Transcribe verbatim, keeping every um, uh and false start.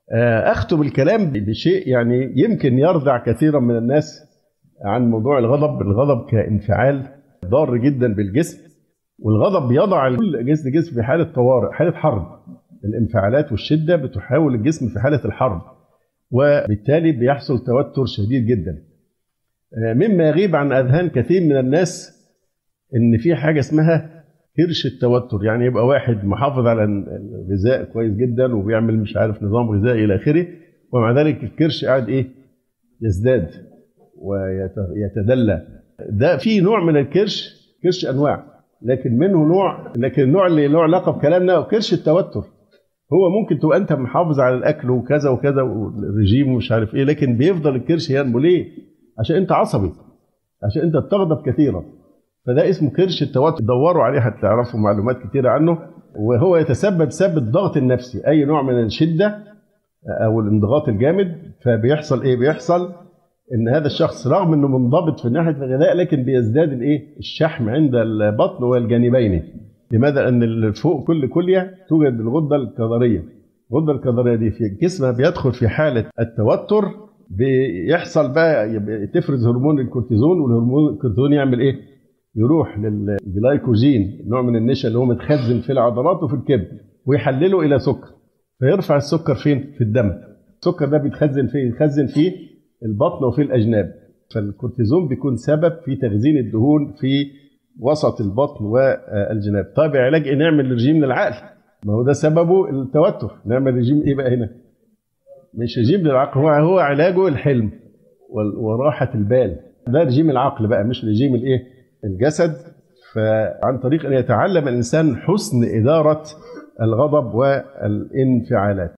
أختم الكلام بشيء يعني يمكن يردع كثيرا من الناس عن موضوع الغضب. الغضب كانفعال ضار جدا بالجسم، والغضب يضع كل أجهزة الجسم في حالة طوارئ، حالة حرب. الانفعالات والشدة بتحول الجسم في حالة الحرب، وبالتالي بيحصل توتر شديد جدا. مما يغيب عن أذهان كثير من الناس إن في حاجة اسمها كرش التوتر. يعني يبقى واحد محافظ على الغذاء كويس جدا وبيعمل مش عارف نظام غذائي إلى آخره، ومع ذلك الكرش قاعد إيه؟ يزداد ويتدلى. ده في نوع من الكرش، كرش أنواع، لكن منه نوع، لكن النوع اللي له علاقة بكلامنا كرش التوتر. هو ممكن تبقى أنت محافظ على الأكل وكذا وكذا والرجيم ومش عارف إيه، لكن بيفضل الكرش ينمو. ليه؟ عشان أنت عصبي، عشان أنت بتغضب كثيرا. فده اسمه كرش التوتر. دوروا عليه هتعرفوا معلومات كثيرة عنه. وهو يتسبب بسبب الضغط النفسي، أي نوع من الشدة أو الانضغاط الجامد. فبيحصل إيه؟ بيحصل إن هذا الشخص رغم إنه منضبط في ناحية الغذاء، لكن بيزداد الإيه؟ الشحم عند البطن والجانبين. لماذا؟ أن فوق كل كلية توجد الغدة الكظرية. الغدة الكظرية دي في جسمها بيدخل في حالة التوتر، بيحصل بقى تفرز هرمون الكورتيزون، والهرمون الكورتيزون يعمل إيه؟ يروح للجلايكوجين، نوع من النشا اللي هو متخزن في العضلات وفي الكبد، ويحلله إلى سكر، فيرفع السكر فين؟ في الدم. السكر ده بيتخزن فين؟ يتخزن في البطن وفي الأجناب. فالكورتيزون بيكون سبب في تخزين الدهون في وسط البطن والجناب. طيب علاج إيه؟ نعمل رجيم للعقل، ما هو ده سببه التوتر. نعمل رجيم إيه بقى هنا؟ مش رجيم للعقل، هو هو علاجه الحلم وراحة البال. ده رجيم العقل بقى، مش رجيم الإيه؟ الجسد. فعن طريق أن يتعلم الإنسان حسن إدارة الغضب والانفعالات.